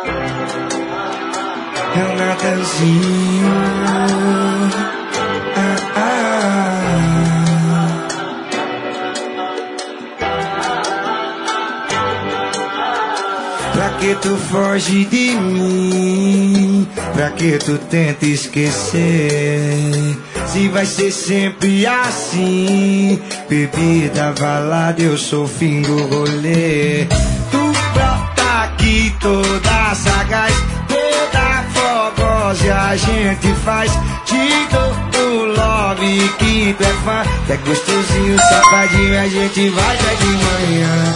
É o Natanzinho. Pra que tu foge de mim? Pra que tu tenta esquecer? Se vai ser sempre assim, bebida, balada, eu sou o fim do rolê. Tu brota aqui toda sagaz, toda fogosa e a gente faz. Te dou o love que tu é fã, que é gostosinho, safadinho, a gente vai até de manhã.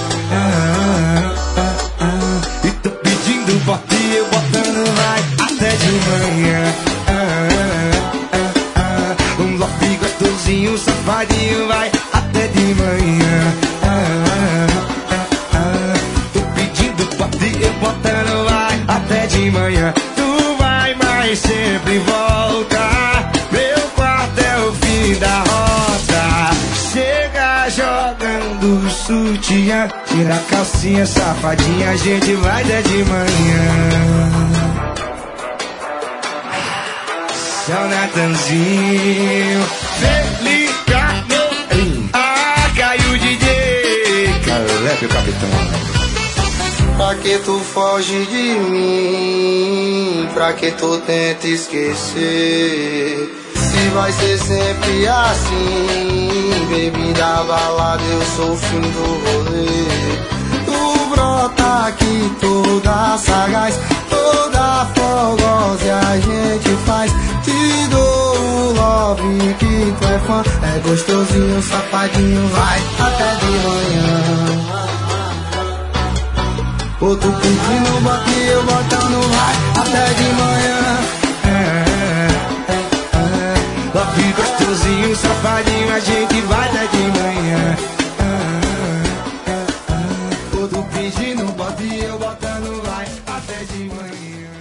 E tô pedindo bota e eu botando vai até de manhã. Um love gostosinho, safadinho, vai até de manhã. Tô pedindo bota e eu botando vai até de manhã. Tu vai, mas sempre volta. Meu quarto é o fim da rota. Chega jogando sutiã, tira a calcinha, safadinha, a gente vai até de manhã. Seu Natanzinho, Felicano, caiu o DJ, Caleb, o capitão. Pra que tu foge de mim? Pra que tu tenta esquecer? Se vai ser sempre assim, bebida, balada, eu sou o fim do rolê. Tu brota aqui toda sagaz, toda fogosa e a gente faz. Te dou o love que tu é fã, é gostosinho, safadinho, vai até de manhã. Ô, tu pedindo bota e eu botando vai até de manhã. Love gostosinho, safadinho, a gente vai até de manhã. Ô, tu pedindo bota e eu botando vai até de manhã.